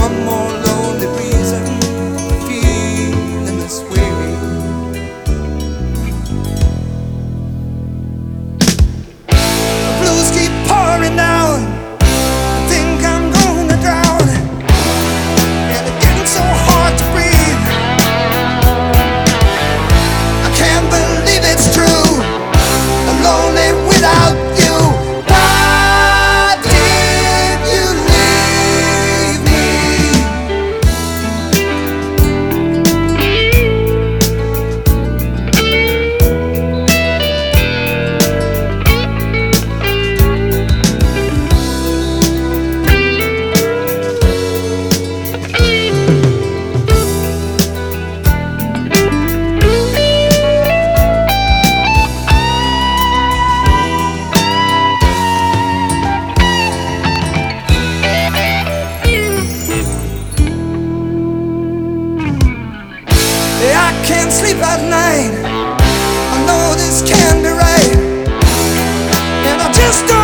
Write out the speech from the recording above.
one more lonely reason for feeling this way. The blues keep pouring down. I think I'm gonna drown, and it's getting so hard to breathe. I can't believe it's true. I'm lonely without you. Why did you leave me? I can't sleep at night. I know this can't be right, and I just don't